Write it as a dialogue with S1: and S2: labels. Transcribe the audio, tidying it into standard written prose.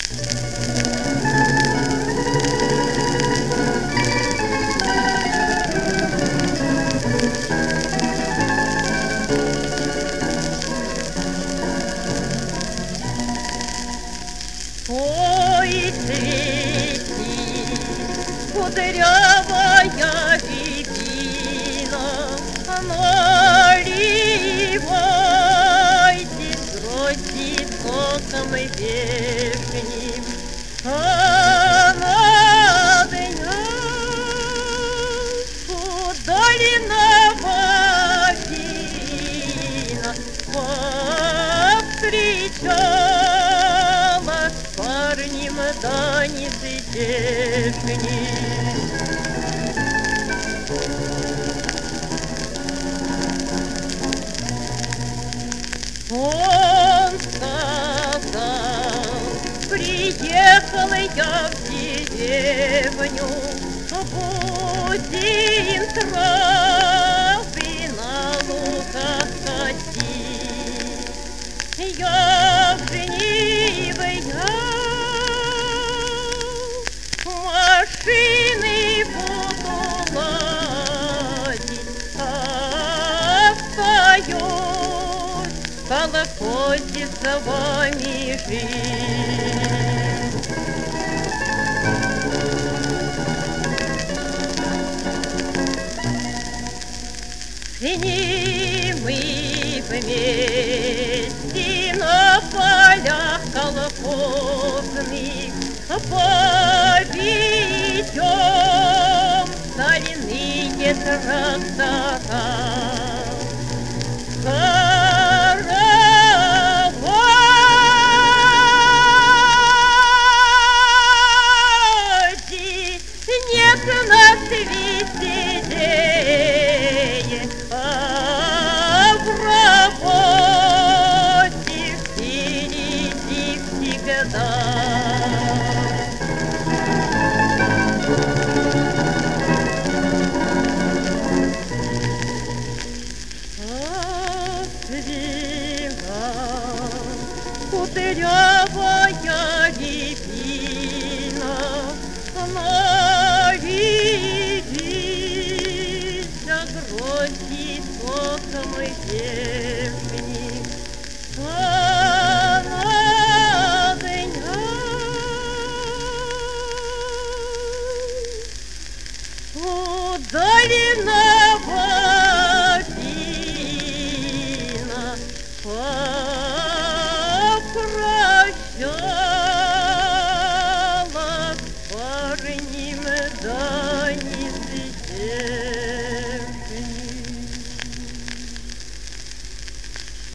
S1: Ой, свети, кудрявая рябина, наливайтесь, дрожит соком вешним, а над нём удалиновая вина повстречала с парнем да не здешним. Он сказал, приехал я в деревню, будем травы на луках косить. Я женивая, машины буду ладить, остаюсь колокольчик за вами жить. И мы вместе на полях колхозных поведем соляные трактора. Нет на свете веселее, а в работе впереди всегда. Отцвела кудрявая рябина, грозди соком вешним, а над нём удалиновая вина попрощалась с парнем да